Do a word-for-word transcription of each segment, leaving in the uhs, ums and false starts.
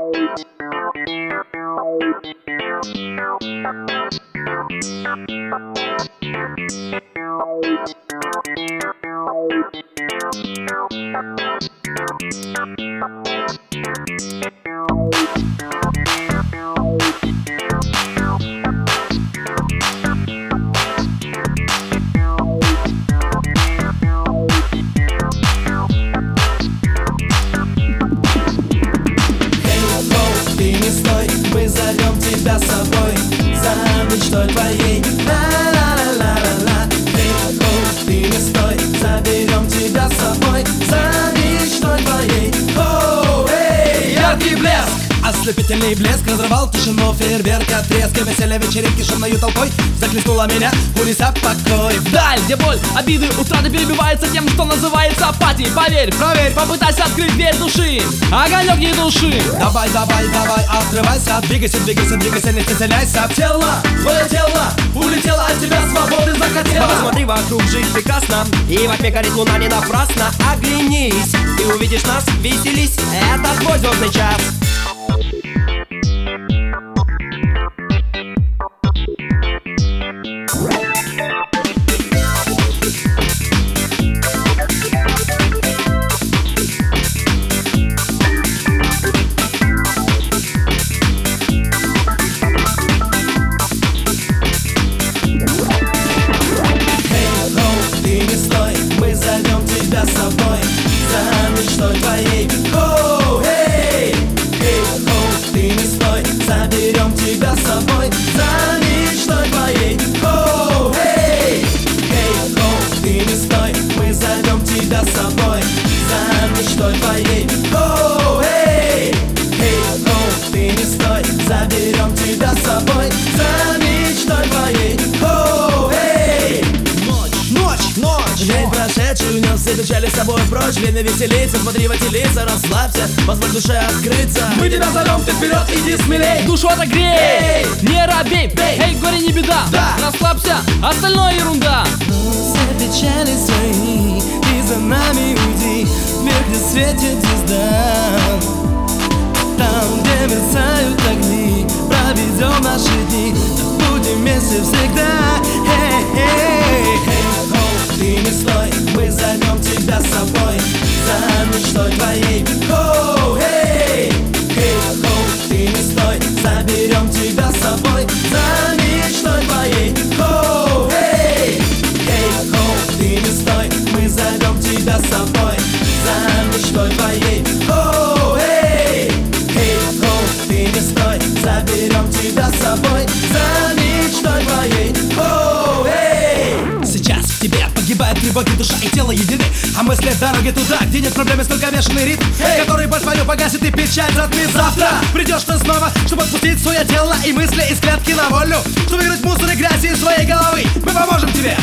Мы зовем тебя с собой за мечтой твоей. Ла-ла-ла-ла-ла-ла. Эй, о, ты не стой, заберем тебя с собой за мечтой твоей. О, эй, яркий блеск, ослепительный блеск разрывал тишину, фейерверк от треска, веселья вечеринки шумною толпой захлестнула меня улица покой. Вдаль, где боль, обиды, утраты перебиваются тем, что называется апатией. Поверь, проверь, попытайся открыть дверь души, огонек не души. Давай, давай, давай, открывайся, двигайся, двигайся, двигайся, не стесняйся. Тело, твое тело улетело от тебя, свободы захотела. Посмотри вокруг, жизнь прекрасна, и во тьме горит луна не напрасно. Оглянись, ты увидишь нас, веселись, это твой звездный час. Мы зовем тебя с собой за мечтой твоей. О, эй, эй, о, ты не стой, заберем тебя с собой за мечтой твоей. О, эй, эй, о, ты не стой, мы зовем тебя с собой за мечтой твоей. О, эй, эй, о, ты не стой, заберем тебя с собой за мечтой твоей. О, эй, Ночь, ночь, день прошедший унес все печали с собой прочь. Время веселиться, смотри в эти лица, расслабься, позволь душе открыться. Мы тебя зовем, ты вперед, иди смелей. душу отогрей, Эй! не робей, Эй! эй, горе не беда, Да! расслабься, остальное ерунда. Все печали свои, и за нами уйди, вверх, где светит звезда. Там, где мерцают огни, проведем наши дни, будем вместе всегда. Эй, эй, эй, о, ты не стой, мы зовем тебя с собой за мечтой твоей. О, эй, эй, о, ты не стой, заберем тебя с собой за мечтой твоей. О, эй, эй, о, ты не стой, мы зовем тебя с собой за мечтой твоей. О, эй, эй, о, ты не стой, заберем тебя с собой за мечтой твоей. О, эй! Сейчас в тебе погибает тревоги, душа и тело едины, а мысли в дороге туда, где нет проблем, только бешеный ритм, который боль твою погасит и печаль затмит. Завтра придешь ты снова, чтобы отпустить свое тело и мысли из клетки на волю, чтобы вернуть мусор и грязь из своей головы. Мы поможем тебе!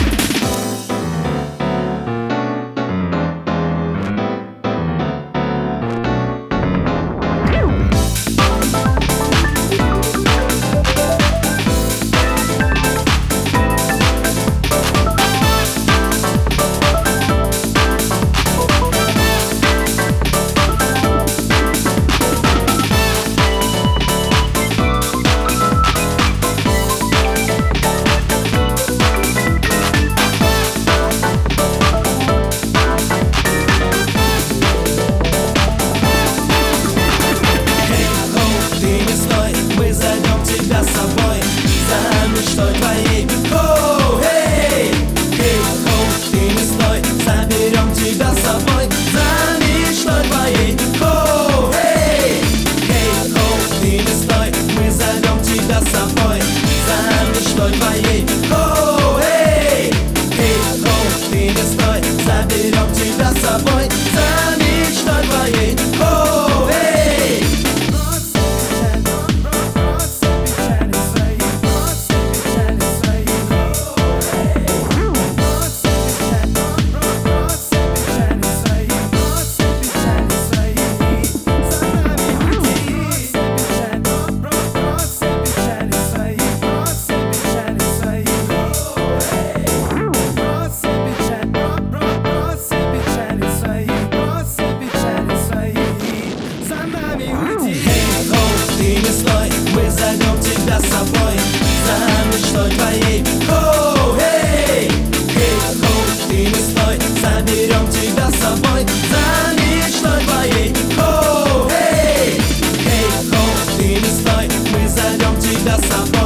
для собак.